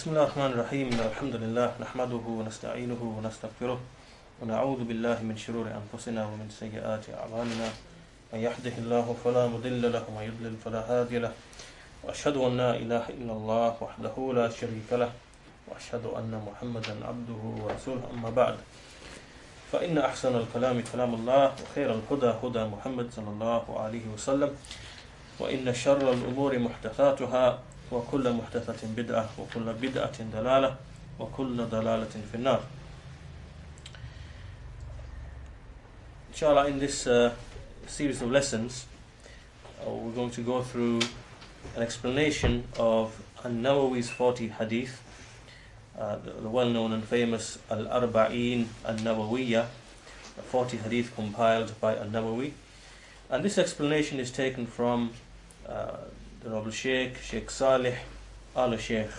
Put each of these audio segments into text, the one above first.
بسم الله الرحمن الرحيم الحمد لله نحمده ونستعينه ونستغفره ونعوذ بالله من شرور أنفسنا ومن سيئات أعمالنا من يهده الله فلا مضل له ومن يضلل فلا هادي له وأشهد أن لا إله إلا الله وحده لا شريك له وأشهد أن محمدا عبده ورسوله أما بعد فإن أحسن الكلام كلام الله وخير الهدى هدى محمد صلى الله عليه وسلم وإن شر الأمور محدثاتها وكل محدثة بدعة وكل بدعة ضلالة وكل ضلالة في النار. Inshallah, in this series of lessons, we're going to go through an explanation of An-Nawawi's 40 hadith, the well-known and famous Al-Arba'in An-Nawawiyya, 40 hadith compiled by An-Nawawi. And this explanation is taken from the noble Sheikh Salih Al-Sheikh,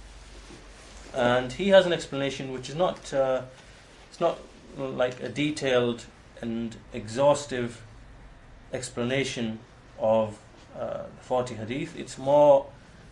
and he has an explanation which is not it's not like a detailed and exhaustive explanation of the 40 hadith. It's more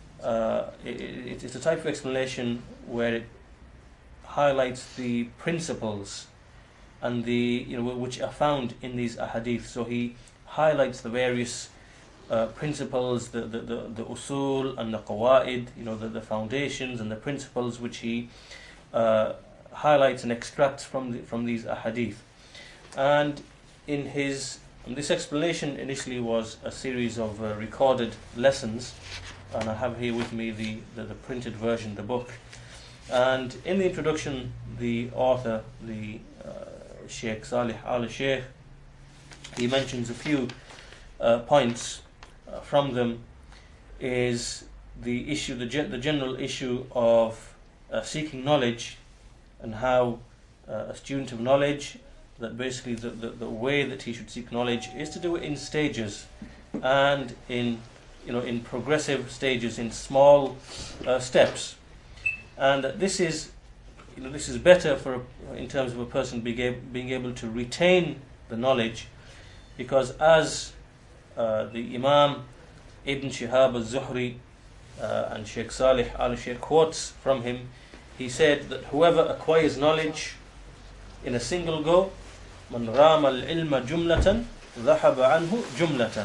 it's a type of explanation where it highlights the principles and the which are found in these ahadith. So he highlights the various principles, the usul and the qawaid, the foundations and the principles which he highlights and extracts from these ahadith. And in this explanation initially was a series of recorded lessons, and I have here with me the printed version, the book. And in the introduction, the author, the Sheikh Salih Al-Sheikh, he mentions a few points. From them is the issue, the general issue of seeking knowledge, and how a student of knowledge, that basically the way that he should seek knowledge is to do it in stages, and in progressive stages, in small steps, and this is better in terms of a person being able to retain the knowledge, because as the Imam Ibn Shihab al-Zuhri and Sheikh Salih al-Sheikh quotes from him, he said that whoever acquires knowledge in a single go, man rama al-ilma jumlatan dhahaba anhu jumlatan,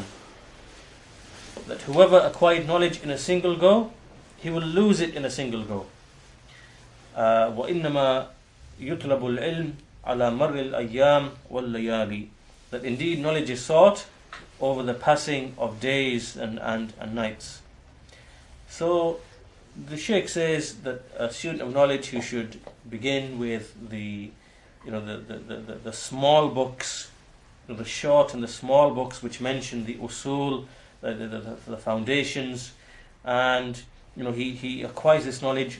that whoever acquired knowledge in a single go, he will lose it in a single go. Wa innama yutlabu al-ilm ala marri al-ayyam wal-layali, that indeed knowledge is sought over the passing of days and nights. So the Sheikh says that a student of knowledge, who should begin with the small books, the short and the small books which mention the usul, the foundations, and he acquires this knowledge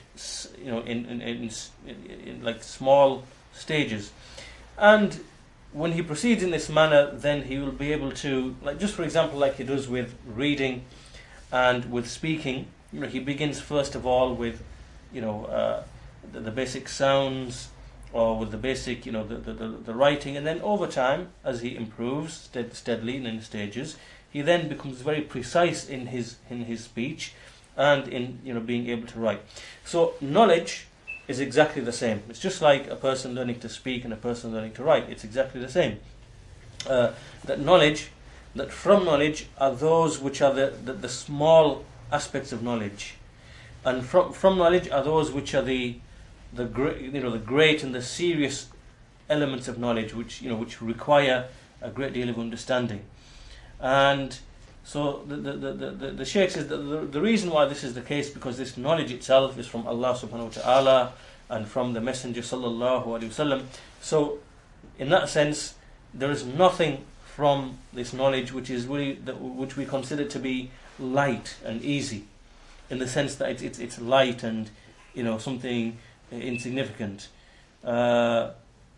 in like small stages. And when he proceeds in this manner, then he will be able to, just for example, like he does with reading and with speaking, he begins first of all with the basic sounds, or with the basic the writing, and then over time, as he improves steadily and in stages, he then becomes very precise in his speech and in being able to write. So knowledge is exactly the same. It's just like a person learning to speak and a person learning to write. It's exactly the same. That from knowledge are those which are the small aspects of knowledge, and from knowledge are those which are the great and the serious elements of knowledge, which require a great deal of understanding. And so the Shaykh says that the reason why this is the case, because this knowledge itself is from Allah subhanahu wa ta'ala and from the Messenger sallallahu alaihi wasallam. So in that sense, there is nothing from this knowledge which we consider to be light and easy, in the sense that it's light and something insignificant. And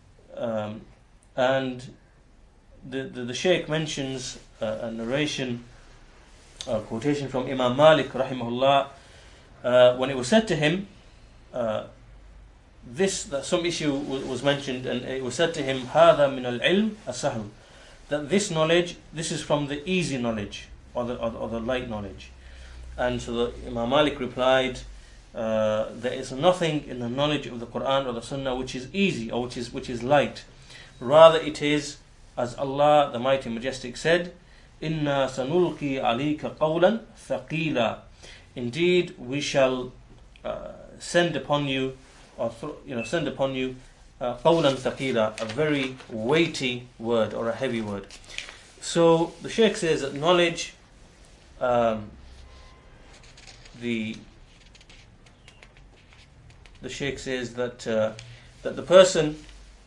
the Shaykh mentions a narration, a quotation from Imam Malik rahimahullah, when it was said to him that some issue was mentioned, and it was said to him, هذا من العلم السهل, that this knowledge, this is from the easy knowledge, or the light knowledge. And so Imam Malik replied, there is nothing in the knowledge of the Quran or the Sunnah which is easy or which is light. Rather it is, as Allah the Mighty Majestic said, Inna sanulqi alayka qawlan thaqila. Indeed, we shall send upon you, qawlan thaqila, a very weighty word or a heavy word. So the Shaykh says that knowledge, the Shaykh says that the person,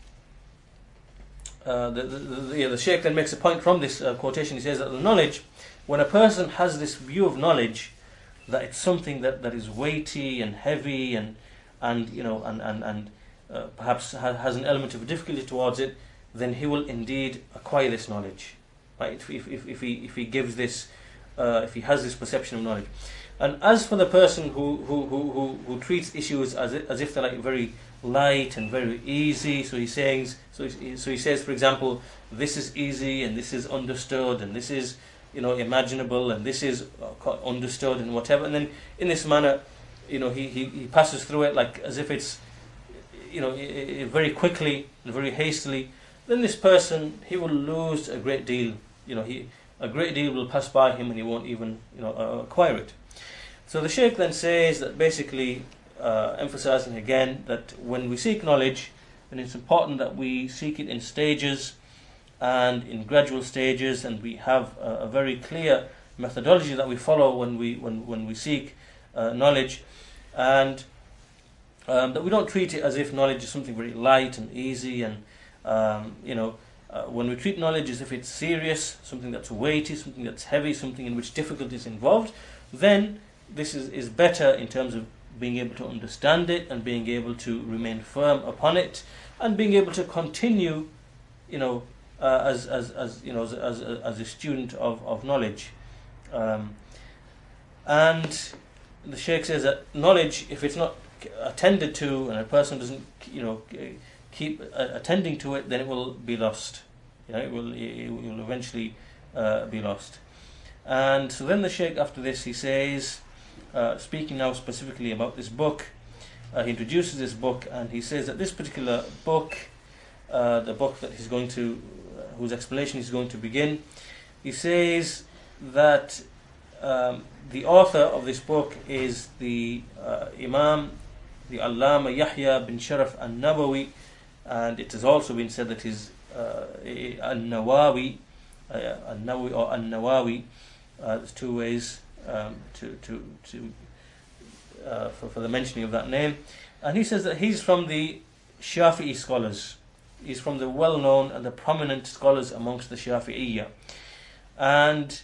the Shaykh then makes a point from this quotation. He says that the knowledge, when a person has this view of knowledge, that it's something that is weighty and heavy and perhaps has an element of difficulty towards it, then he will indeed acquire this knowledge. Right? If he gives this, if he has this perception of knowledge. And as for the person who treats issues as if they're like very light and very easy, so he says, for example, this is easy and this is understood and this is imaginable and this is understood and whatever, and then in this manner, he passes through it like as if it's very quickly and very hastily. Then this person, he will lose a great deal. A great deal will pass by him and he won't even acquire it. So the Shaykh then says that basically, emphasizing again that when we seek knowledge, then it's important that we seek it in stages and in gradual stages, and we have a very clear methodology that we follow when we seek knowledge, and that we don't treat it as if knowledge is something very light and easy, and when we treat knowledge as if it's serious, something that's weighty, something that's heavy, something in which difficulty is involved, then this is better in terms of being able to understand it and being able to remain firm upon it and being able to continue, as a student of knowledge. And the Shaykh says that knowledge, if it's not attended to and a person doesn't keep attending to it, then it will be lost. It will eventually be lost. And so then the Shaykh, after this, he says, speaking now specifically about this book, he introduces this book and he says that this particular book, the book that he's going to, whose explanation he's going to begin, he says that the author of this book is the Imam, the Allama Yahya bin Sharaf al-Nawawi, and it has also been said that he's al-Nawawi, al-Nawawi or al-Nawawi. There's two ways for the mentioning of that name, and he says that he's from the Shafi'i scholars. He's from the well-known and the prominent scholars amongst the Shafi'iyya, and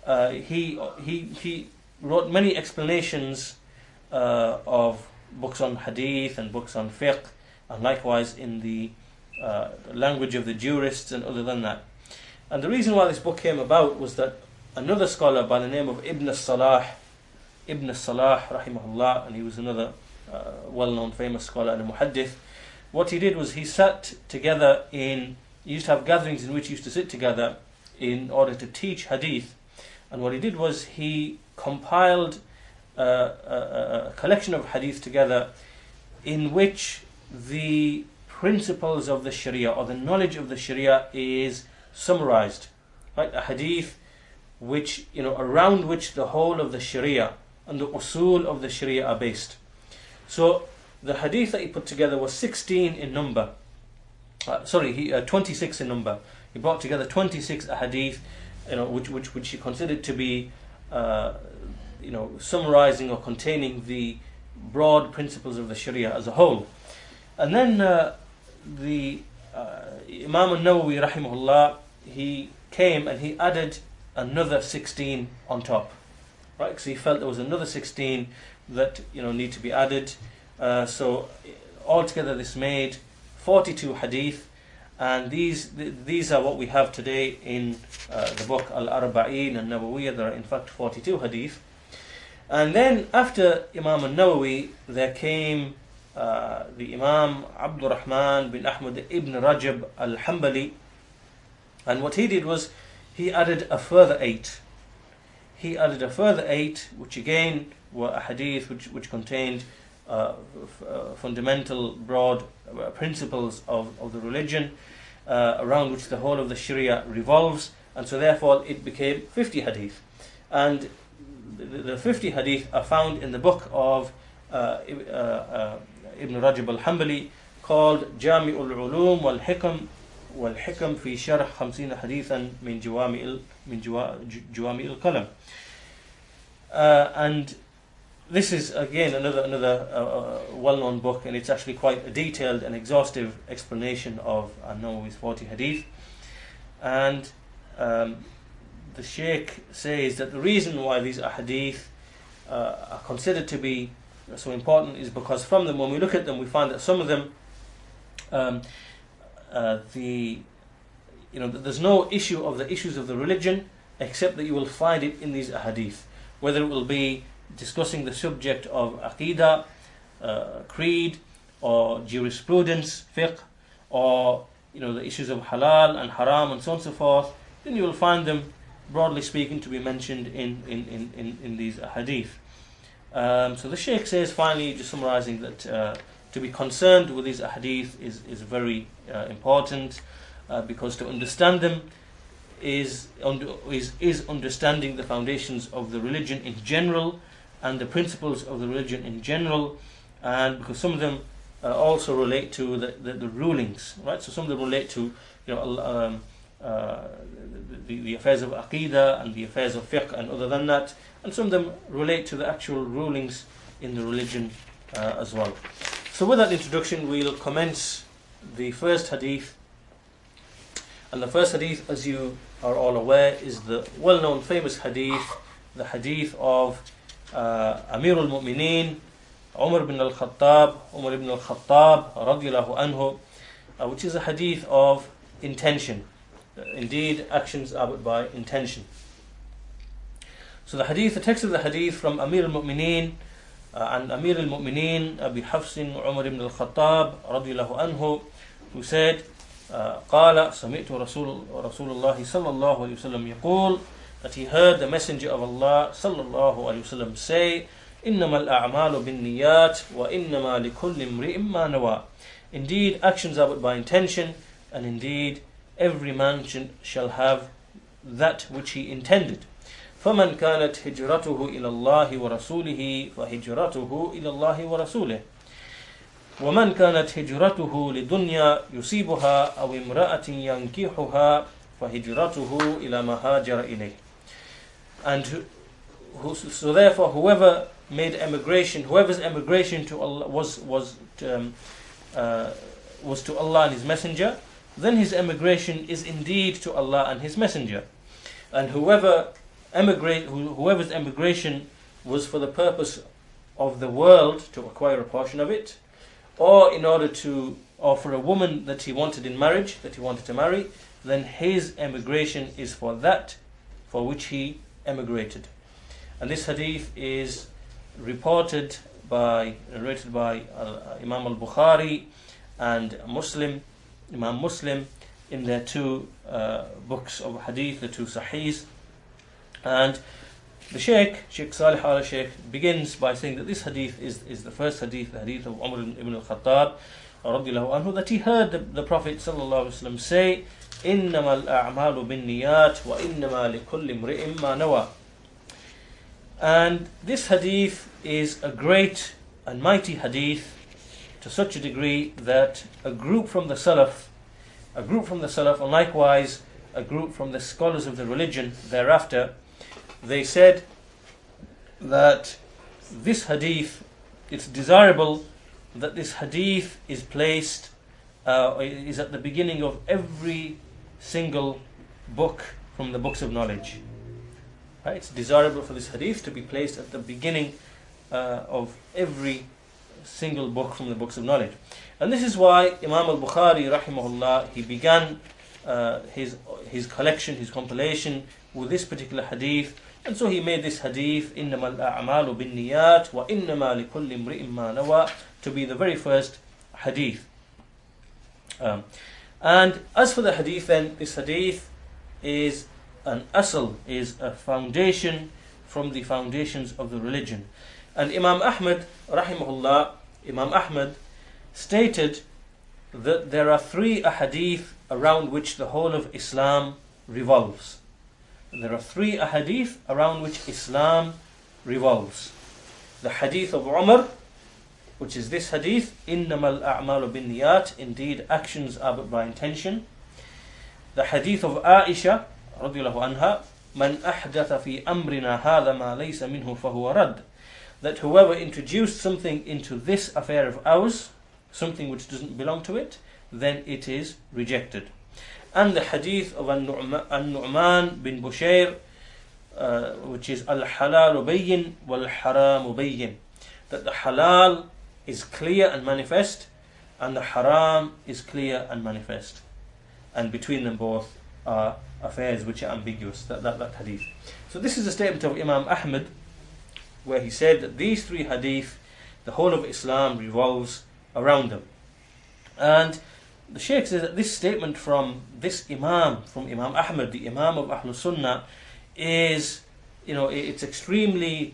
he wrote many explanations of books on hadith and books on fiqh, and likewise in the language of the jurists and other than that. And the reason why this book came about was that another scholar by the name of Ibn Salah rahimahullah, and he was another well-known famous scholar and a muhaddith. What he did was he sat together he used to have gatherings in which he used to sit together in order to teach hadith. And what he did was he compiled a collection of hadith together in which the principles of the Sharia or the knowledge of the Sharia is summarized. Right? A hadith which, around which the whole of the Sharia and the usul of the Sharia are based. So the hadith that he put together was 16 in number. 26 in number. He brought together 26 hadith, which he considered to be, summarizing or containing the broad principles of the Sharia as a whole. And then the Imam al-Nawawi rahimahullah, he came and he added another 16 on top, right? Because he felt there was another 16 that need to be added. So altogether this made 42 hadith, and these are what we have today in the book Al-Arba'in and Nawawiyah. There are in fact 42 hadith. And then after Imam al-Nawawi, there came the Imam Abdul Rahman bin Ahmad ibn Rajab al-Hanbali, and what he did was he added a further 8. He added a further 8, which again were ahadith which contained fundamental, broad principles of the religion around which the whole of the Sharia revolves, and so therefore it became 50 hadith. And the 50 hadith are found in the book of Ibn Rajab al-Hanbali called Jami'ul Ulum wal Hikam fi Sharh 50 hadithan min Jawami al-Kalam. And this is again another well-known book, and it's actually quite a detailed and exhaustive explanation of An-Nawawi's 40 hadith. And the Shaykh says that the reason why these ahadith are considered to be so important is because from them, when we look at them, we find that some of them, there's no issue of the issues of the religion except that you will find it in these ahadith, whether it will be discussing the subject of aqidah, creed, or jurisprudence, fiqh, or the issues of halal and haram and so on and so forth. Then you will find them, broadly speaking, to be mentioned in these hadith. So the Shaykh says, finally, just summarizing, that to be concerned with these hadith is very important, because to understand them is understanding the foundations of the religion in general and the principles of the religion in general, and because some of them also relate to the rulings, right? So some of them relate to the affairs of aqidah and the affairs of fiqh and other than that, and some of them relate to the actual rulings in the religion as well. So with that introduction, we'll commence the first hadith. And the first hadith, as you are all aware, is the well-known famous hadith, the hadith of Amir al-Mu'mineen Umar ibn al-Khattab radiyallahu anhu, which is a hadith of intention. Indeed, actions are but by intention. So the text of the hadith from Amir al-Mu'mineen and Amir al-Mu'mineen Abi Hafsin Umar ibn al-Khattab radiyallahu anhu, who said, قال سمعت رسول الله صلى الله عليه وسلم يقول, that he heard the Messenger of Allah صلى الله عليه وسلم say, إنما الأعمال بالنيات وإنما لكل امرئ ما نوى. Indeed, actions are but by intention, and indeed every man shall have that which he intended. فمن كانت هجرته إلى الله ورسوله فهجرته إلى الله ورسوله ومن كانت هجرته لدنيا يصيبها أو امرأة ينكحها فهجرته إلى ما هاجر إليه. And so therefore, whoever's emigration to Allah was to Allah and His Messenger, then his emigration is indeed to Allah and His Messenger. And whoever's emigration was for the purpose of the world, to acquire a portion of it, or for a woman that he wanted in marriage, that he wanted to marry, then his emigration is for that for which he emigrated. And this hadith is narrated by Imam al-Bukhari and Imam Muslim in their two books of hadith, the two sahihs. And the Shaykh Salih al-Shaykh, begins by saying that this hadith is the first hadith, the hadith of Umar ibn al-Khattab radiyallahu anhu, that he heard the Prophet sallallahu alaihi wasallam say, إِنَّمَا الْأَعْمَالُ بِالنِّيَّاتِ وَإِنَّمَا لِكُلِّ امْرِئٍ مَا نَوَى. And this hadith is a great and mighty hadith, to such a degree that a group from the Salaf, and likewise a group from the scholars of the religion thereafter, they said that this hadith, it's desirable that this hadith is placed, is at the beginning of every single book from the books of knowledge. Right? It's desirable for this hadith to be placed at the beginning of every single book from the books of knowledge. And this is why Imam al-Bukhari rahimahullah, he began his collection, his compilation with this particular hadith. And so he made this hadith, إِنَّمَا الْأَعْمَالُ بِالنِّيَّاتِ وَإِنَّمَا لِكُلِّ امْرِئٍ مَا نَوَى, to be the very first hadith. And as for the hadith, then, this hadith is an asl, is a foundation from the foundations of the religion. And Imam Ahmad, rahimahullah, Imam Ahmad stated that there are 3 ahadith around which the whole of Islam revolves. There are 3 ahadith around which Islam revolves. The hadith of Umar, which is this hadith, إِنَّمَا الْأَعْمَالُ بِالنِّيَّاتِ, indeed actions are but by intention. The hadith of Aisha رضي الله عنها, مَنْ أَحْدَثَ فِي أَمْرِنَا هَذَا مَا لَيْسَ مِنْهُ فَهُوَ رَدٌّ, that whoever introduced something into this affair of ours, something which doesn't belong to it, then it is rejected. And the hadith of An-Nu'man bin Bushayr, which is Al-Halal Bayyin wal-Haram Bayyin, that the halal is clear and manifest, and the haram is clear and manifest, and between them both are affairs which are ambiguous. That hadith. So this is a statement of Imam Ahmad, where he said that these 3 hadith, the whole of Islam revolves around them. And the Shaykh says that this statement from this Imam, from Imam Ahmad, the Imam of Ahlul Sunnah, is, it's extremely,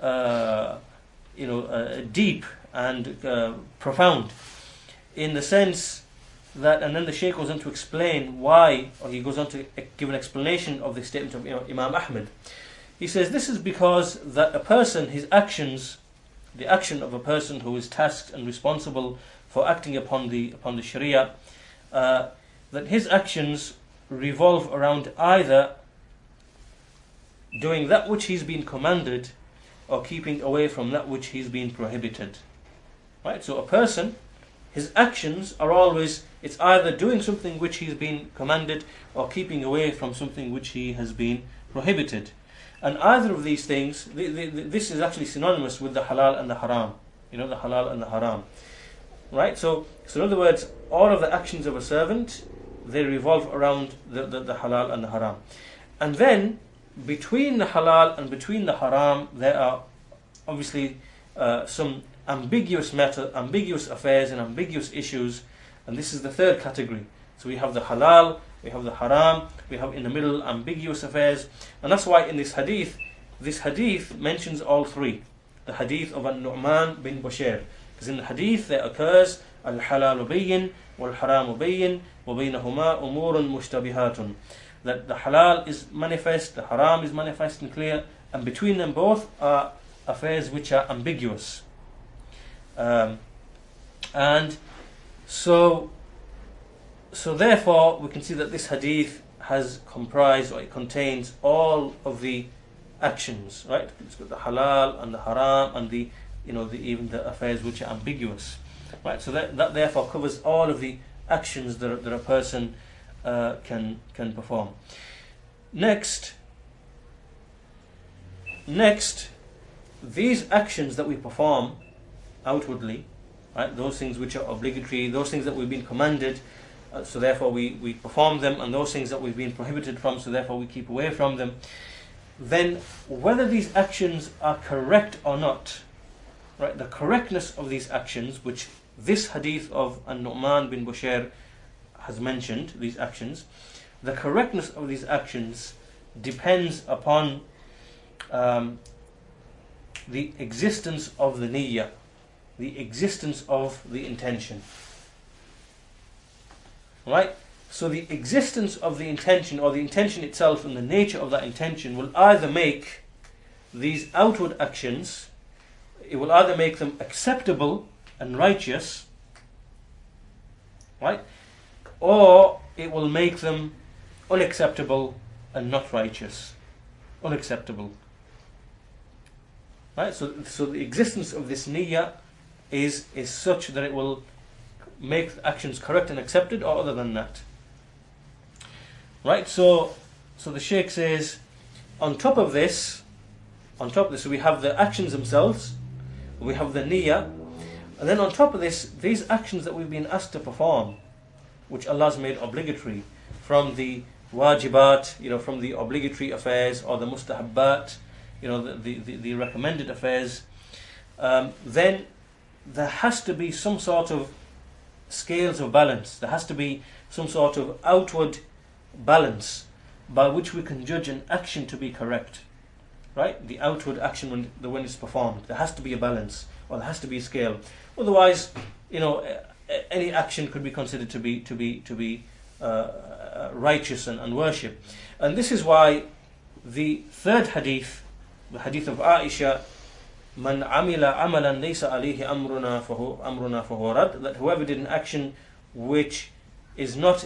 deep and profound, in the sense that, and then the Shaykh goes on to explain why, or he goes on to give an explanation of the statement of Imam Ahmad. He says this is because that a person, his actions, the action of a person who is tasked and responsible for acting upon the Sharia, that his actions revolve around either doing that which he's been commanded or keeping away from that which he's been prohibited. Right? So a person, his actions are always, it's either doing something which he's been commanded or keeping away from something which he has been prohibited. And either of these things, this is actually synonymous with the halal and the haram. The halal and the haram. Right? So in other words, all of the actions of a servant, they revolve around the halal and the haram. And then, between the halal and between the haram, there are obviously some ambiguous affairs and ambiguous issues. And this is the 3rd category. So we have the halal, we have the haram, we have in the middle ambiguous affairs. And that's why in this hadith mentions all 3. The hadith of An-Nu'man bin Bushayr. Because in the hadith there occurs Al-Halal Bayyin wal-Haram Bayyin wa baynahuma umurun mushtabihatun. That the halal is manifest, the haram is manifest and clear, and between them both are affairs which are ambiguous. And so therefore we can see that this hadith has comprised, or it contains all of the actions, right? It's got the halal and the haram and the even the affairs which are ambiguous, right? So that therefore covers all of the actions that a person can perform. Next, these actions that we perform outwardly, right? Those things which are obligatory, those things that we've been commanded, so therefore we perform them, and those things that we've been prohibited from, so therefore we keep away from them. Then whether these actions are correct or not, right? The correctness of these actions, which this hadith of An-Nu'man bin Bushayr has mentioned, these actions, the correctness of these actions depends upon the existence of the niyyah, the existence of the intention. Right? So the existence of the intention, or the intention itself and the nature of that intention, will either make these outward actions, it will either make them acceptable and righteous, right? Or it will make them unacceptable and not righteous. Unacceptable. Right? So the existence of this niyyah is such that it will make actions correct and accepted, or other than that. Right? So the Shaykh says, on top of this, so we have the actions themselves, we have the niyyah, and then on top of this, these actions that we've been asked to perform, which Allah's made obligatory, from the wajibat, from the obligatory affairs, or the mustahabbat, the recommended affairs, then there has to be some sort of scales of balance. There has to be some sort of outward balance by which we can judge an action to be correct right? The outward action when it's performed. There has to be a balance, or there has to be a scale. Otherwise, any action could be considered to be righteous and worship. And this is why the third hadith, the hadith of Aisha, Man amila amalan laysa alayhi amruna fahuwa rad, that whoever did an action which is not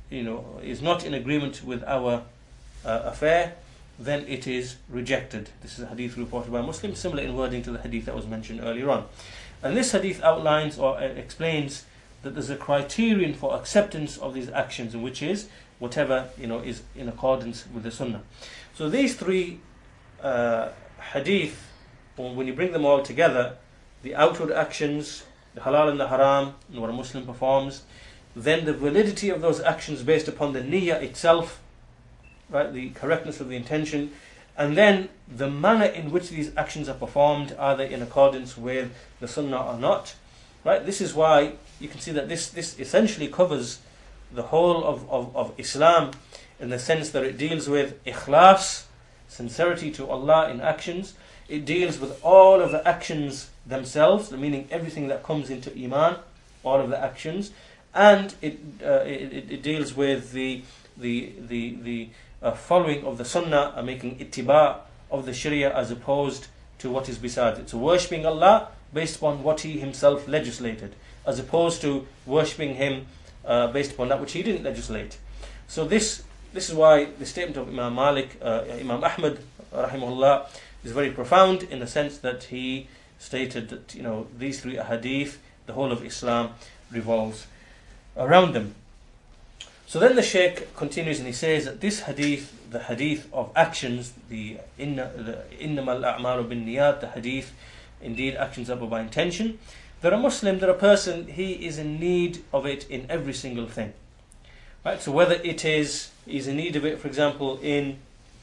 in agreement with our affair, then it is rejected. This is a hadith reported by Muslim, similar in wording to the hadith that was mentioned earlier on. And this hadith outlines or explains that there's a criterion for acceptance of these actions, which is whatever is in accordance with the Sunnah. So these three hadith, when you bring them all together, the outward actions, the halal and the haram, and what a Muslim performs, then the validity of those actions based upon the niyyah itself, right, the correctness of the intention, and then the manner in which these actions are performed, are they in accordance with the Sunnah or not, right? This is why you can see that this essentially covers the whole of Islam, in the sense that it deals with ikhlas, sincerity to Allah in actions. It deals with all of the actions themselves, meaning everything that comes into Iman, all of the actions, and it deals with the following of the Sunnah and making ittiba of the Sharia as opposed to what is besides it. So worshipping Allah based upon what He Himself legislated, as opposed to worshipping Him based upon that which He didn't legislate. So this is why the statement of Imam Malik, Imam Ahmad, rahimahullah, is very profound, in the sense that he stated that these three hadith, the whole of Islam revolves around them. So then the Shaykh continues and he says that this hadith, the hadith of actions, the innamal a'malu bin niyat, the hadith, indeed actions are by intention, that a Muslim, that a person, he is in need of it in every single thing. Right? So whether it is, he's in need of it, for example, in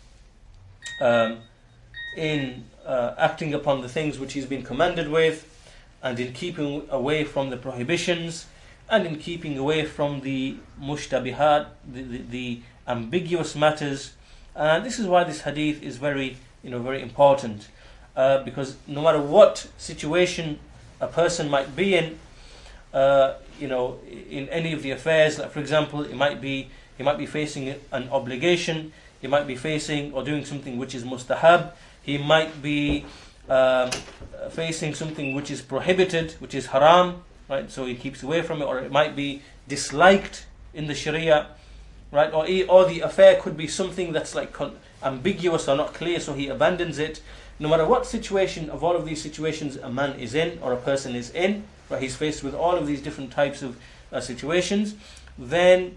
acting upon the things which he's been commanded with, and in keeping away from the prohibitions, and in keeping away from the mushtabihat, the ambiguous matters. And this is why this hadith is very important, because no matter what situation a person might be in any of the affairs, like for example, he might be facing an obligation, he might be facing or doing something which is mustahab, he might be facing something which is prohibited, which is haram, right? So he keeps away from it, or it might be disliked in the Sharia, right? Or the affair could be something that's like ambiguous or not clear, so he abandons it. No matter what situation of all of these situations a man is in, or a person is in, right? He's faced with all of these different types of situations, then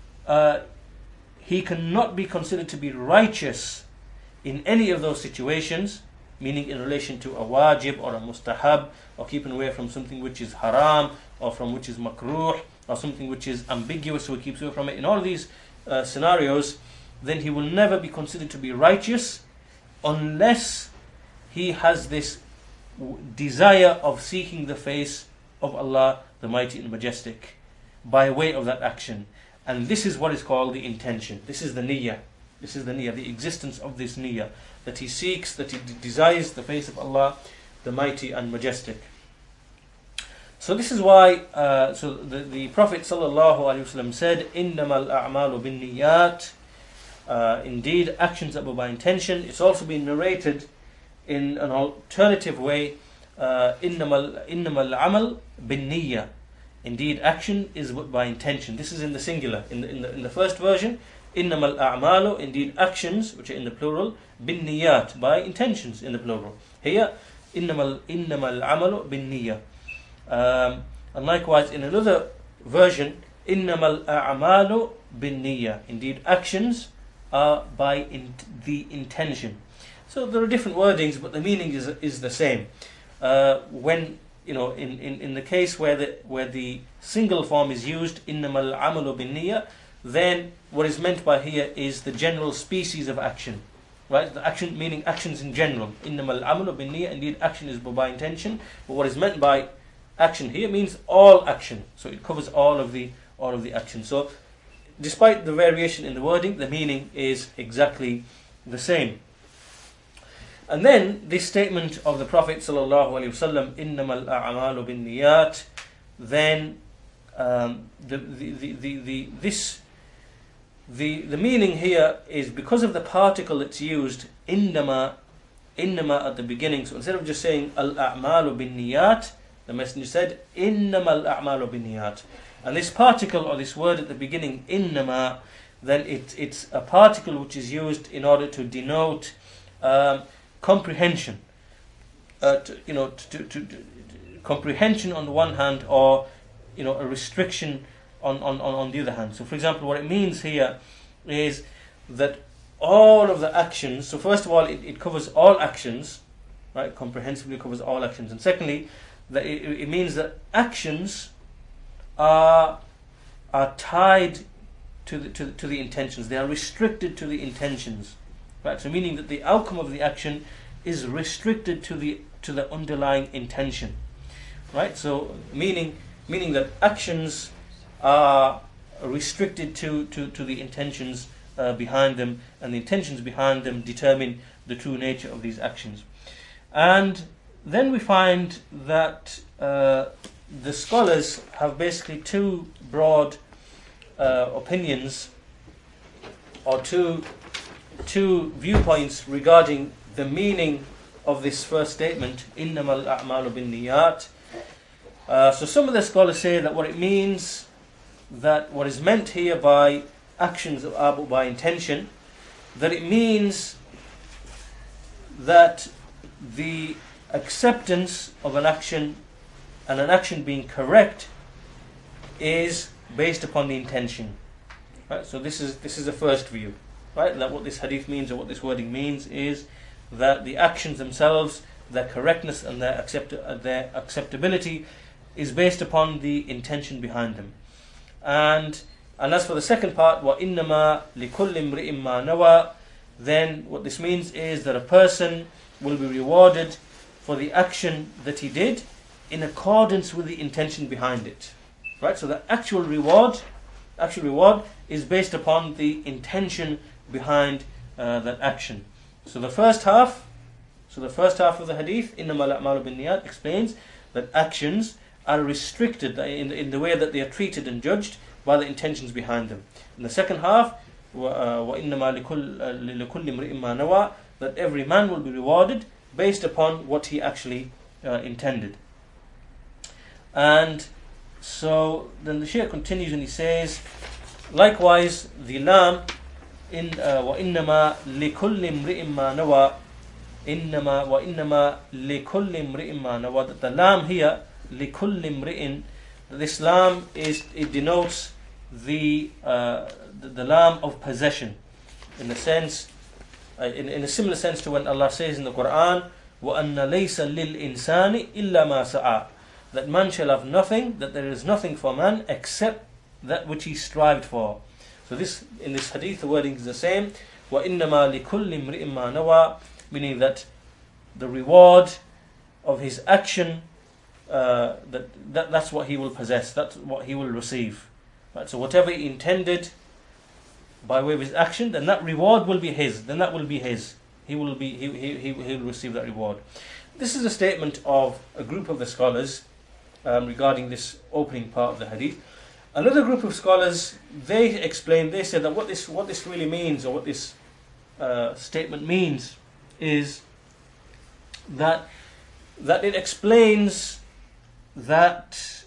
he cannot be considered to be righteous in any of those situations, meaning in relation to a wajib or a mustahab, or keeping away from something which is haram, or from which is makruh, or something which is ambiguous, so he keeps away from it. In all of these scenarios, then he will never be considered to be righteous unless he has this desire of seeking the face of Allah, the Mighty and Majestic, by way of that action. And this is what is called the intention. This is the niyyah. This is the niyyah, the existence of this niyyah, that he seeks, that he desires the face of Allah, the Mighty and Majestic. So this is why the Prophet ﷺ said, إِنَّمَا الْأَعْمَالُ بِالنِّيَّاتِ, indeed actions are by intention. It's also been narrated in an alternative way, إِنَّمَا الْعَمَلُ بِالنِّيَّةِ, indeed action is by intention. This is in the singular. In the first version, إِنَّمَا الْأَعْمَالُ, indeed actions, which are in the plural, بِالنِّيَّاتِ, by intentions in the plural. Here, إِنَّمَا الْعَمَلُ بِالنِّيَّةِ. And likewise in another version, إِنَّمَا الْأَعْمَالُ بِالنِّيَّةِ, indeed actions are by the intention. So there are different wordings, but the meaning is the same. When in the case where the single form is used, إِنَّمَا الْعَمَلُ بِالنِّيَّةِ, then what is meant by here is the general species of action, right? The action meaning actions in general. إِنَّمَا الْعَمَلُ بِالنِّيَّةِ, indeed action is by intention, but what is meant by action here means all action. So it covers all of the action. So despite the variation in the wording, the meaning is exactly the same. And then this statement of the Prophet sallallahu alaihi wasallam, "Innamal a'malu bin niyat," then the meaning here is because of the particle that's used, innama at the beginning. So instead of just saying al-a'malu bin niyat, the Messenger said innamal a'malu bin niyat. And this particle or this word at the beginning, innama, then it's a particle which is used in order to denote comprehension. Comprehension on the one hand, or a restriction on the other hand. So for example, what it means here is that all of the actions, so first of all it covers all actions, right? Comprehensively covers all actions. And secondly, that it means that actions are tied to the intentions. They are restricted to the intentions, right? So meaning that the outcome of the action is restricted to the underlying intention, right? So meaning that actions are restricted to the intentions behind them, and the intentions behind them determine the true nature of these actions. And then we find that the scholars have basically two broad opinions, or two viewpoints regarding the meaning of this first statement, innamal a'malu bin niyat. So some of the scholars say that what it means, that what is meant here by actions by intention, that it means that the acceptance of an action and an action being correct is based upon the intention, right? So this is the first view, right? That what this hadith means, or what this wording means, is that the actions themselves, their correctness and their acceptability is based upon the intention behind them. And as for the second part, wa innama likulli imri'in ma nawa, then what this means is that a person will be rewarded for the action that he did in accordance with the intention behind it, right? So the actual reward is based upon the intention behind that action. So the first half of the hadith, innamal a'malu bin niyat, explains that actions are restricted in the way that they are treated and judged by the intentions behind them. In the second half, وَإِنَّمَا لِكُلِّ امْرِئٍ مَا نَوَى, that every man will be rewarded based upon what he actually intended. And so then the Shaykh continues and he says, likewise the lam in وَإِنَّمَا لِكُلِّ امْرِئٍ مَا نَوَى, وَإِنَّمَا لِكُلِّ امْرِئٍ مَا نَوَى, that the lam here, لِكُلِّ امْرِئٍ, this lam it denotes the lam of possession, in the sense, in a similar sense to when Allah says in the Quran, وَأَنَّ لَيْسَ لِلْإِنسَانِ إِلَّا مَا سَعَى, that man shall have nothing, that there is nothing for man except that which he strived for. So this, in this hadith, the wording is the same, وَإِنَّمَا لِكُلِّ امْرِئٍ مَا نَوَى, meaning that the reward of his action, that's what he will possess, that's what he will receive. Right? So whatever he intended by way of his action, then that reward will be his. Then that will be his. He will receive that reward. This is a statement of a group of the scholars regarding this opening part of the hadith. Another group of scholars, they said that what this really means, or what this statement means, is that it explains that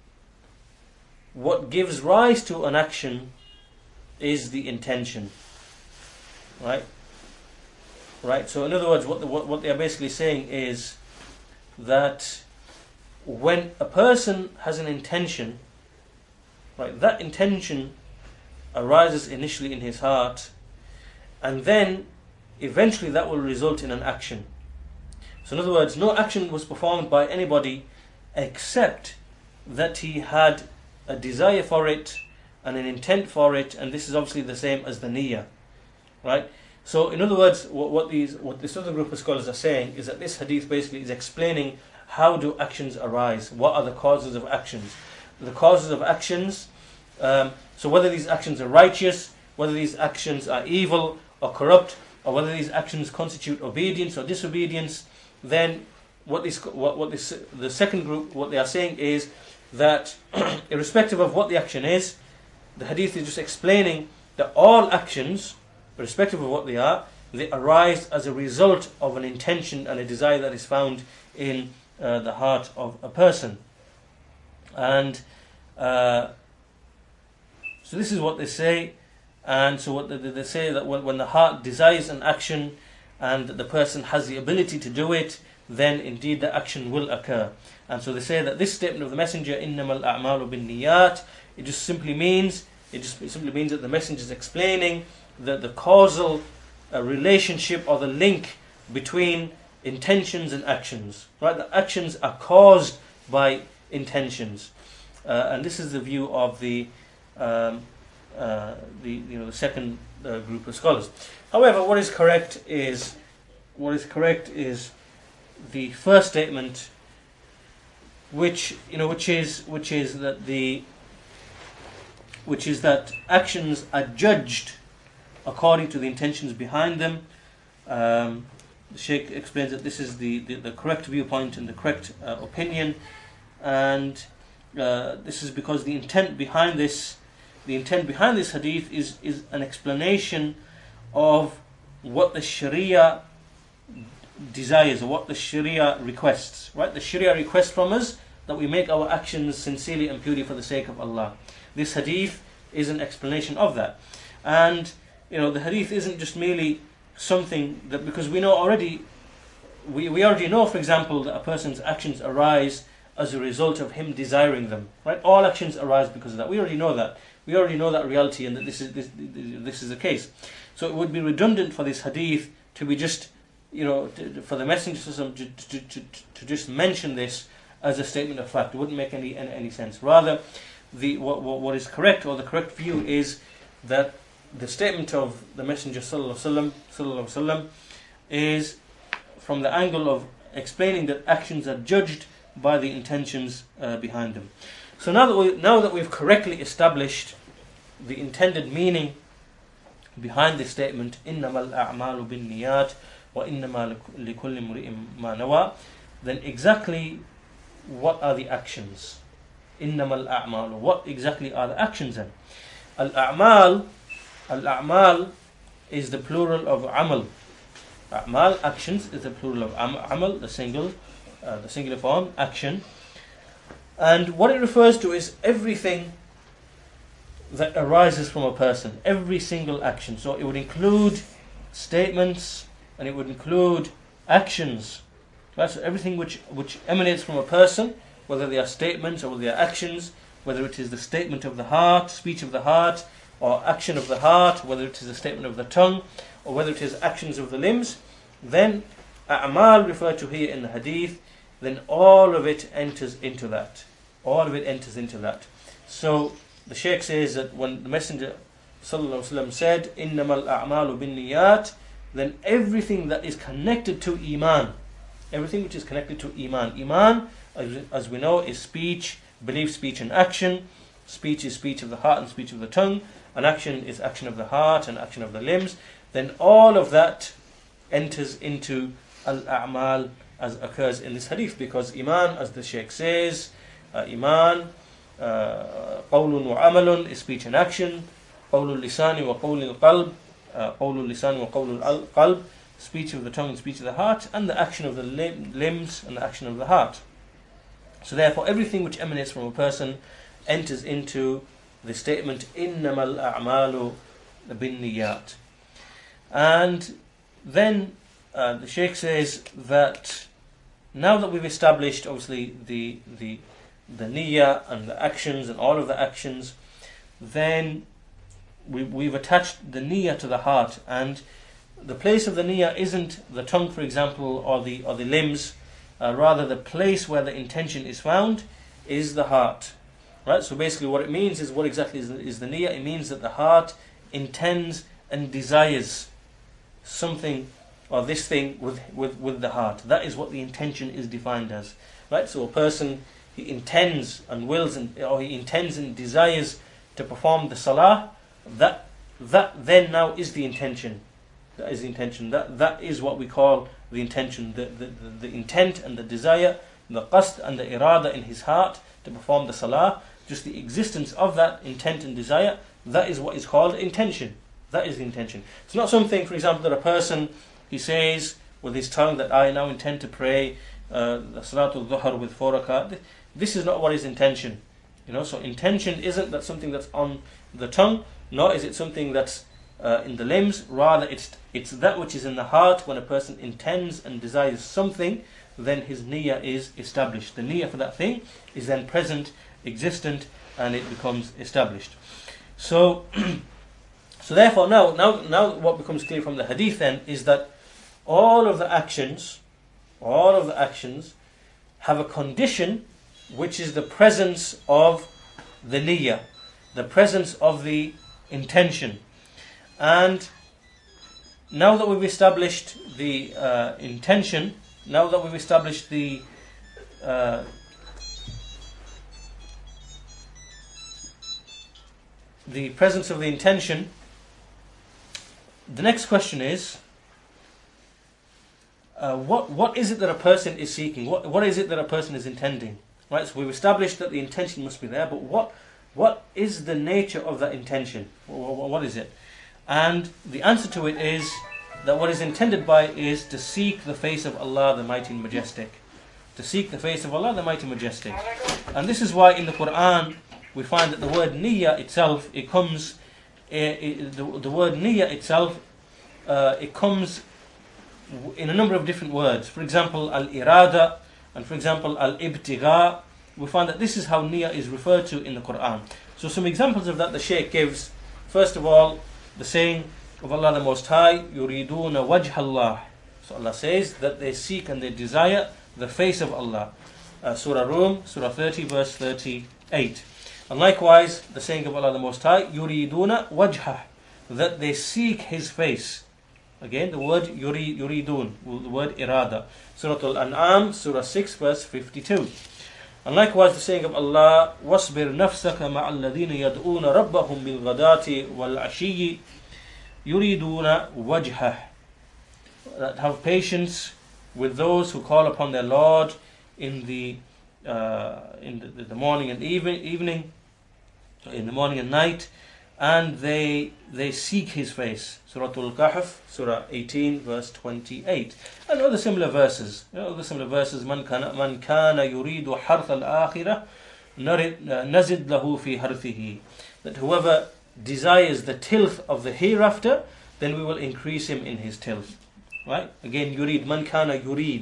what gives rise to an action is the intention, right? So in other words, what they are basically saying is that when a person has an intention, right, that intention arises initially in his heart, and then eventually that will result in an action. So in other words, no action was performed by anybody except that he had a desire for it and an intent for it, and this is obviously the same as the niyyah, right? So in other words, what this other group of scholars are saying is that this hadith basically is explaining how do actions arise, what are the causes of actions. The causes of actions, so whether these actions are righteous, whether these actions are evil or corrupt, or whether these actions constitute obedience or disobedience, then the second group, what they are saying is that irrespective of what the action is, the hadith is just explaining that all actions, irrespective of what they are, they arise as a result of an intention and a desire that is found in the heart of a person. And so this is what they say. And so what they say, that when the heart desires an action and the person has the ability to do it, then indeed the action will occur. And so they say that this statement of the Messenger, إِنَّمَا الْأَعْمَالُ بِالنِّيَّاتِ, it simply means that the Messenger is explaining the causal relationship or the link between intentions and actions. Right? The actions are caused by intentions, and this is the view of the second group of scholars. However, what is correct is the first statement, which is that actions are judged according to the intentions behind them. The Shaykh explains that this is the correct viewpoint and the correct opinion, and this is because the intent behind this hadith is an explanation of what the Sharia desires, or what the Sharia requests. Right? The Sharia requests from us that we make our actions sincerely and purely for the sake of Allah. This hadith is an explanation of that. And the hadith isn't just merely something that, because we know already, we already know, for example, that a person's actions arise as a result of him desiring them. Right? All actions arise because of that. We already know that. We already know that reality, and that this is the case. So it would be redundant for this hadith to be just, for the Messenger to just mention this as a statement of fact. It wouldn't make any sense. Rather, what is correct, or the correct view, is that the statement of the Messenger sallallahu alaihi wasallam is from the angle of explaining that actions are judged by the intentions behind them. So now that we've correctly established the intended meaning behind this statement, إِنَّمَا الْأَعْمَالُ بِالنِّيَّاتِ وَإِنَّمَا لِكُلِّ امْرِئٍ مَا نَوَى, then exactly what are the actions? إِنَّمَا الْأَعْمَالُ, what exactly are the actions then? Al-a'mal is the plural of amal. A'mal, actions, is the plural of amal, the singular form, action. And what it refers to is everything that arises from a person, every single action. So it would include statements and it would include actions. Right? So everything which emanates from a person, whether they are statements or whether they are actions, whether it is the statement of the heart, speech of the heart, or action of the heart, whether it is a statement of the tongue, or whether it is actions of the limbs, then a'mal referred to here in the hadith, then all of it enters into that. All of it enters into that. So the Shaykh says that when the Messenger sallallahu alaihi wasallam said innamal a'malu binniyat, then everything that is connected to iman, everything which is connected to iman, as we know, is speech, belief, speech and action. Speech is speech of the heart and speech of the tongue, and action is action of the heart and action of the limbs. Then all of that enters into al-a'mal as occurs in this hadith, because iman, as the Shaykh says, iman qawlun wa amalun is speech and action, qawlul lisani wa qawlul qalb, qawlul lisani wa qawlul qalb, speech of the tongue and speech of the heart, and the action of the limbs and the action of the heart. So therefore everything which emanates from a person enters into the statement innamal a'malu binniyat. And then the Shaykh says that now that we've established obviously the niyyah and the actions and all of the actions, then we've attached the niyyah to the heart, and the place of the niyyah isn't the tongue, for example, or the limbs. Rather, the place where the intention is found is the heart. Right? So basically what it means is, what exactly is the niyyah? It means that the heart intends and desires something or this thing with the heart. That is what the intention is defined as. Right? So a person, he intends and wills or he intends and desires to perform the salah, that then now is the intention. That is the intention. That is what we call the intention. The intent and the desire, the qasd and the irada in his heart to perform the salah, just the existence of that intent and desire, that is what is called intention. That is the intention. It's not something, for example, that a person, he says with his tongue that I now intend to pray the Salatul Dhuhr with 4 rakat. This is not what is intention. So intention isn't that something that's on the tongue, nor is it something that's in the limbs. Rather, it's that which is in the heart. When a person intends and desires something, then his niyyah is established. The niyyah for that thing is then present, existent, and it becomes established. So therefore, now what becomes clear from the hadith then is that all of the actions have a condition, which is the presence of the niyyah, the presence of the intention. And now that we've established the intention, now that we've established the presence of the intention, the next question is, what is it that a person is seeking? What is it that a person is intending? Right. So we've established that the intention must be there, but what is the nature of that intention? What is it? And the answer to it is that what is intended by it is to seek the face of Allah the Mighty and Majestic. To seek the face of Allah the Mighty and Majestic. And this is why in the Quran we find that the word niyyah itself, it comes, the word niyyah itself, it comes in a number of different words. For example, al-irada, and for example, al-ibtigha. We find that this is how niyyah is referred to in the Quran. So some examples of that the Shaykh gives. First of all, the saying of Allah the Most High, yuriduna wajh Allah. So Allah says that they seek and they desire the face of Allah. Surah Rum, Surah 30, verse 38. And likewise, the saying of Allah the Most High, yuriduna wajhah, that they seek His face. Again, the word yuridun, the word irada. Surah Al-An'am, Surah 6, verse 52. And likewise, the saying of Allah, وَاصْبِرْ نَفْسَكَ مَعَ الَّذِينَ يَدْعُونَ رَبَّهُمْ بِالْغَدَاةِ وَالْعَشِيِّ يُرِيدُونَ وَجْهَهُ. That have patience with those who call upon their Lord in the morning and evening, in the morning and night, and they seek His face. Surah Al-Kahf, Surah 18, verse 28, and other similar verses. Man kana yuridu harth al-akhirah nazid lahu fi harthihi. That whoever desires the tilth of the hereafter, then we will increase him in his tilth. Right? Again, yurid, man kana yurid.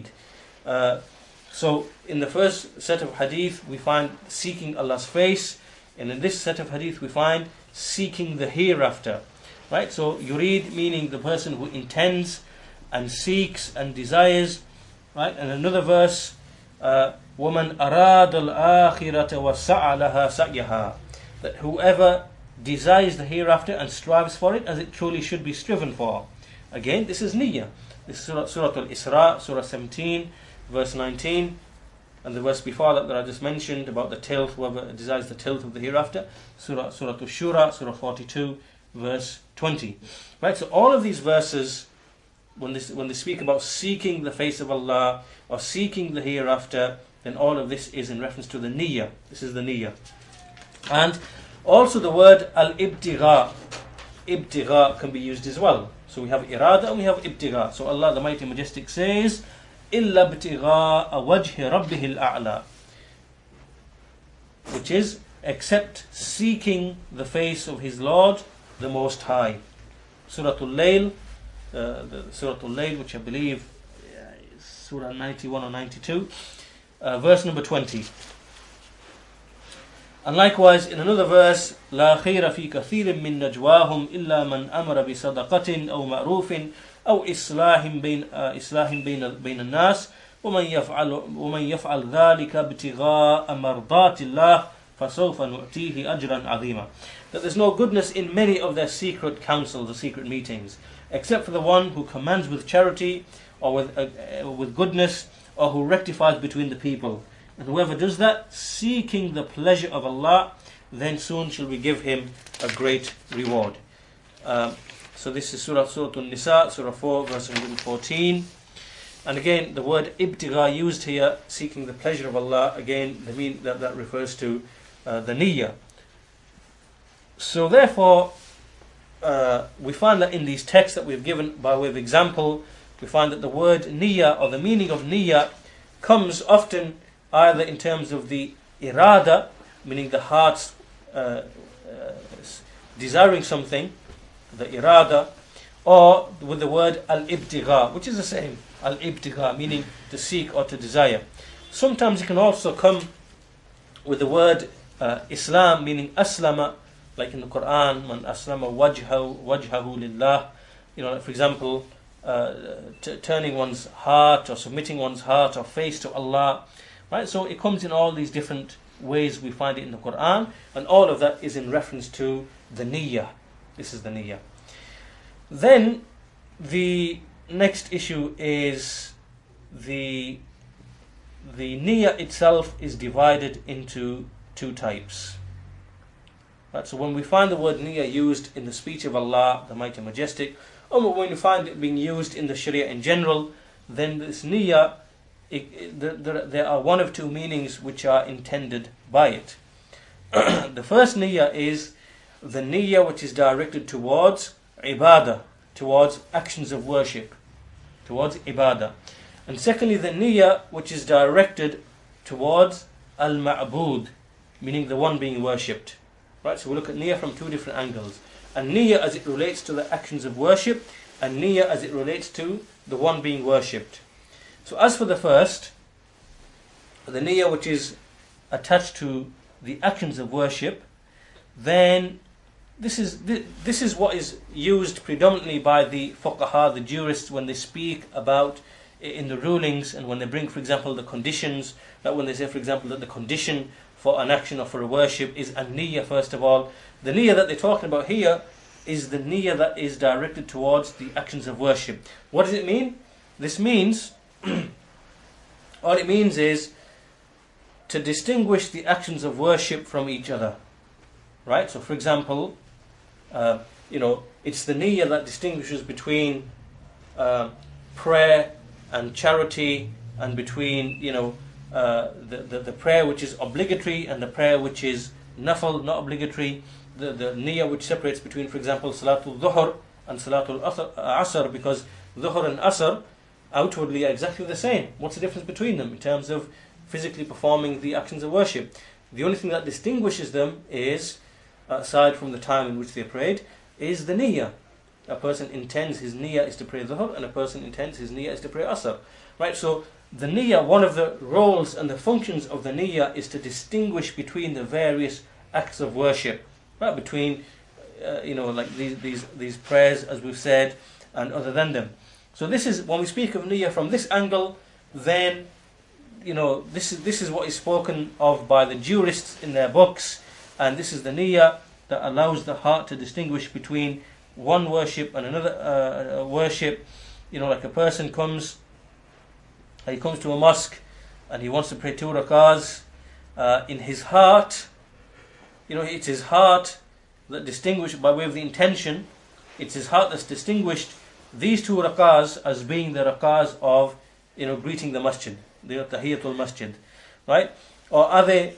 So in the first set of hadith we find seeking Allah's face, and in this set of hadith we find seeking the hereafter. Right? So yurid meaning the person who intends and seeks and desires. Right? And another verse, وَمَنْ أَرَادَ الْآخِرَةَ وَسَعَى لَهَا سَعْيَهَا. That whoever desires the hereafter and strives for it as it truly should be striven for. Again, this is niyyah. This is Surah Al-Isra, Surah 17, verse 19. And the verse before that I just mentioned about the tilth, whoever desires the tilth of the hereafter. Surah Al-Shura, Surah 42, verse 20. Right, so all of these verses, when they speak about seeking the face of Allah or seeking the hereafter, then all of this is in reference to the niyyah. This is the niyyah. And also the word al-ibtigha. Ibtigha can be used as well. So we have irada and we have ibtigha. So Allah the Mighty Majestic says, إِلَّا ابْتِغَاءَ وَجْهِ رَبِّهِ الْأَعْلَى, which is except seeking the face of his Lord the Most High. Surah Al-Layl, Surah Al-Layl, which I believe is Surah 91 or 92, verse number 20. And likewise in another verse, لا خير في كثير من نجواهم إلا من أمر بصدقة أو معروف أو إصلاح بين الناس ومن يفعل ذلك ابتغاء مرضات الله فسوف نؤتيه أجرا عظيما. That there's no goodness in many of their secret councils or secret meetings, except for the one who commands with charity or with goodness, or who rectifies between the people. And whoever does that, seeking the pleasure of Allah, then soon shall we give him a great reward. So this is Surah An-Nisa, Surah 4, verse 114. And again, the word ibtigha used here, seeking the pleasure of Allah, again, that refers to the niyyah. So therefore, we find that in these texts that we've given by way of example, we find that the word niyyah, or the meaning of niyyah, comes often either in terms of the irada, meaning the heart's desiring something, the irada, or with the word al-ibtigha, which is the same, al-ibtigha, meaning to seek or to desire. Sometimes it can also come with the word Islam, meaning aslama, like in the Quran, man aslama wajhahu lillah, like for example, turning one's heart or submitting one's heart or face to Allah, right? So it comes in all these different ways. We find it in the Quran, and all of that is in reference to the niyyah. This is the niyyah. Then the next issue is the niyyah itself is divided into two types. Right, so when we find the word niyyah used in the speech of Allah, the Mighty Majestic, or when we find it being used in the Sharia in general, then this niyyah, there are one of two meanings which are intended by it. The first niyyah is the niyyah which is directed towards ibadah, towards actions of worship, towards ibadah. And secondly, the niyyah which is directed towards al-ma'bud, meaning the one being worshipped. Right, so we look at niyyah from two different angles. And niyyah as it relates to the actions of worship, and niyyah as it relates to the one being worshipped. So as for the first, the niyyah which is attached to the actions of worship, then this is what is used predominantly by the fuqaha, the jurists, when they speak about in the rulings, and when they bring, for example, the conditions, that when they say, for example, that the condition for an action or for a worship is a niyyah. First of all, the niyyah that they're talking about here is the niyyah that is directed towards the actions of worship. What does it mean? This means, all it means is to distinguish the actions of worship from each other. Right? So for example, it's the niyyah that distinguishes between prayer and charity, and between the prayer which is obligatory and the prayer which is nafal, not obligatory. The niyyah which separates between, for example, Salatul Dhuhr and Salatul Asr, because Dhuhr and Asr outwardly are exactly the same. What's the difference between them in terms of physically performing the actions of worship? The only thing that distinguishes them is, aside from the time in which they prayed, is the niyyah. A person intends his niyyah is to pray Dhuhr, and a person intends his niyyah is to pray Asr. Right, so the niyyah, one of the roles and the functions of the niyyah is to distinguish between the various acts of worship, right? Between, like these prayers, as we've said, and other than them. So this is, when we speak of niyyah from this angle, then, this is what is spoken of by the jurists in their books, and this is the niyyah that allows the heart to distinguish between one worship and another worship. Like a person comes to a mosque and he wants to pray 2 rakahs. In his heart, it's his heart that distinguished, by way of the intention, it's his heart that's distinguished these 2 rakahs as being the rakahs of greeting the masjid, the tahiyatul masjid, right? Or are they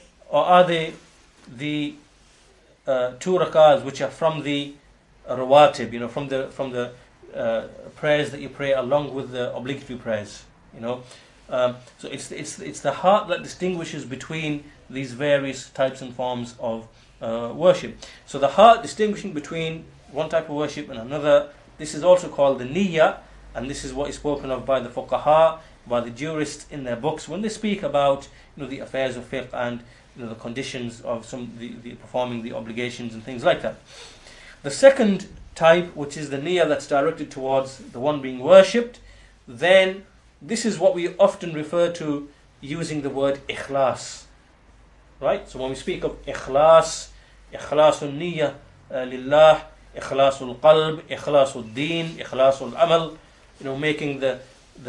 the 2 rakahs which are from the rawatib, from the prayers that you pray along with the obligatory prayers, So it's the heart that distinguishes between these various types and forms of worship. So the heart distinguishing between one type of worship and another, this is also called the niyyah, and this is what is spoken of by the fuqaha, by the jurists in their books when they speak about the affairs of fiqh and the conditions of the performing the obligations and things like that. The second type, which is the niyyah that's directed towards the one being worshipped, then this is what we often refer to using the word ikhlas. Right? So when we speak of ikhlas, ikhlasul niyyah lillah, ikhlasul qalb, ikhlasul deen, ikhlasul amal, making the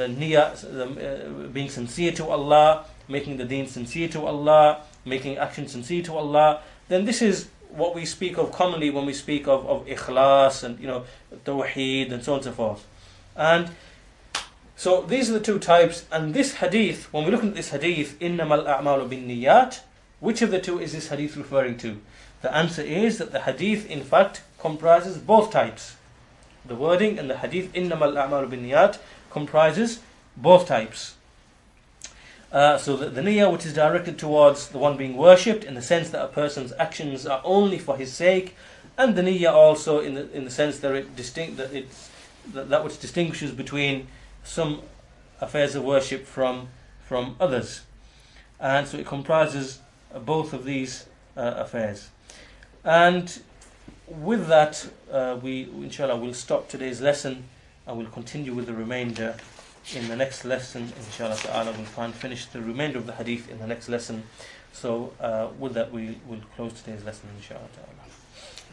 niyyah, being sincere to Allah, making the deen sincere to Allah, making action sincere to Allah, then this is what we speak of commonly when we speak of ikhlas and tawheed and so on and so forth. And so these are the two types. And this hadith, when we look at this hadith, إِنَّمَا الْأَعْمَالُ بِالنِّيَّاتِ, which of the two is this hadith referring to? The answer is that the hadith in fact comprises both types. The wording in the hadith إِنَّمَا الْأَعْمَالُ بِالنِّيَّاتِ comprises both types. So the niyyah which is directed towards the one being worshipped, in the sense that a person's actions are only for his sake, and the niyyah also in the sense that that which distinguishes between some affairs of worship from others. And so it comprises both of these affairs. And with that, we inshallah will stop today's lesson, and we'll continue with the remainder in the next lesson. Inshallah ta'ala, we'll finish the remainder of the hadith in the next lesson. So with that, we will close today's lesson, inshallah ta'ala.